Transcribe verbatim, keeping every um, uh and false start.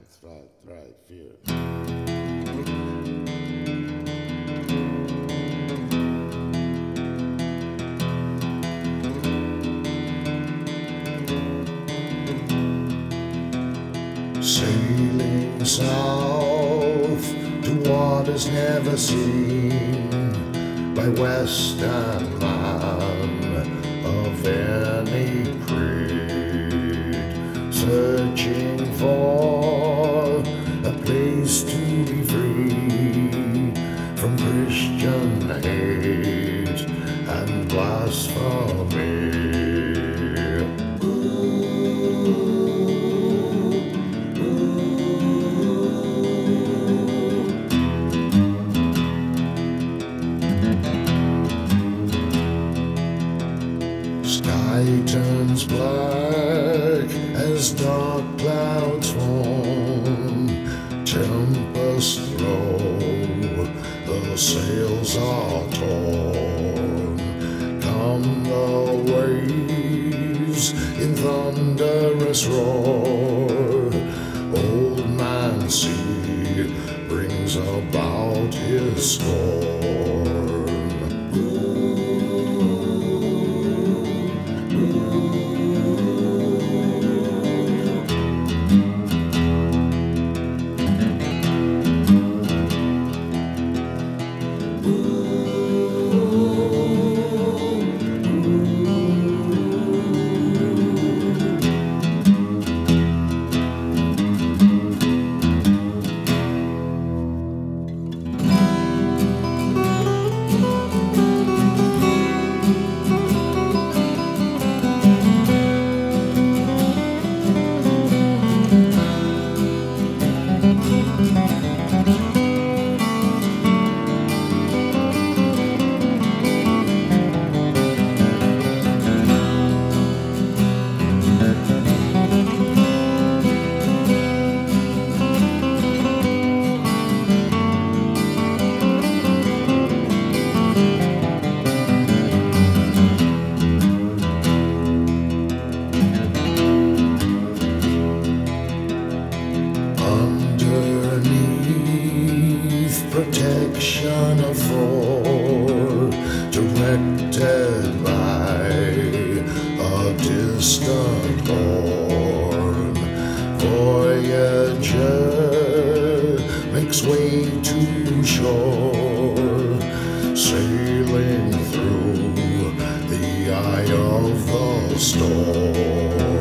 That's right, right, fear. Sailing south to waters never seen by western man of any creed, searching for a place to be free from Christian hate and blasphemy. Sky turns black as dark clouds form, tempest throw, the sails are torn. Come the waves in thunderous roar, old man sea brings about his storm. Protection of four, directed by a distant horn. Voyager makes way to shore, sailing through the eye of the storm.